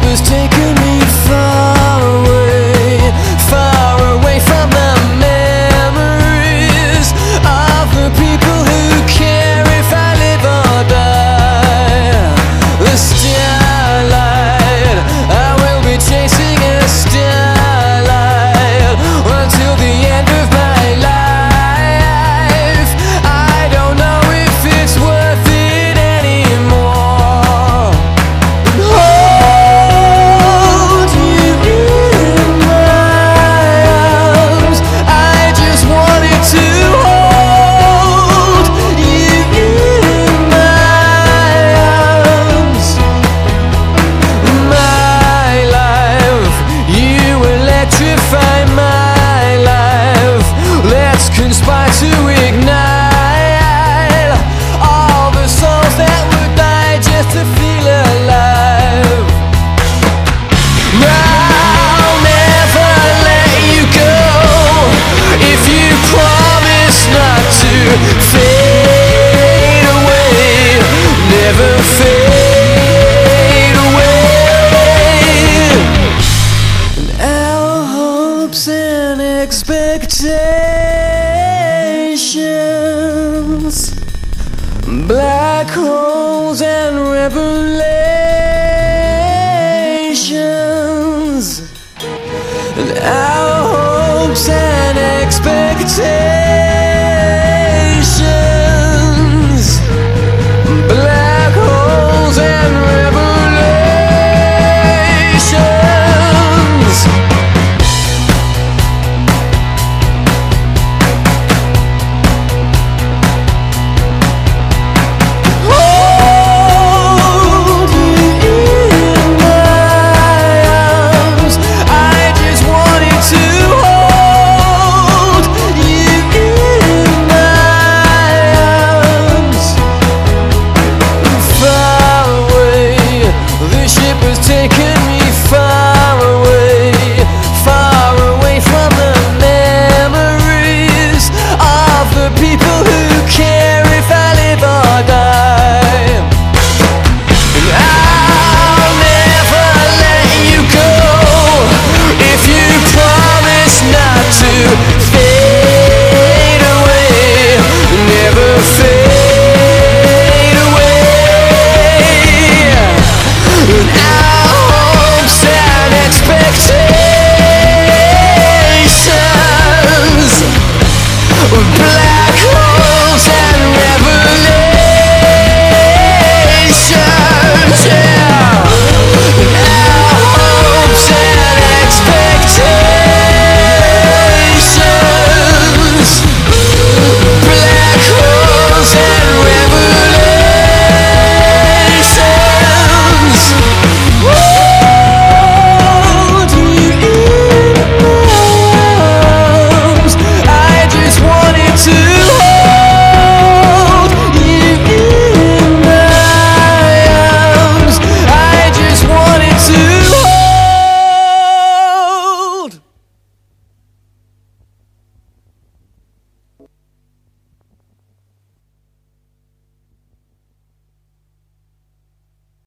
was taking me far away from the memories of the people who care if I live or die. The starlight, I will be chasing a starlight until the end of my life. I don't know if it's worth it anymore. Hold you in my arms. I just wanted to hold you in my arms. My life, you electrify my life. Let's conspire to ignite all the souls that would die just to feel alive. I'll never let you go if you promise not to fade away. Never fade away. And our hopes and expectations, black holes and revelations. And our hopes and expectations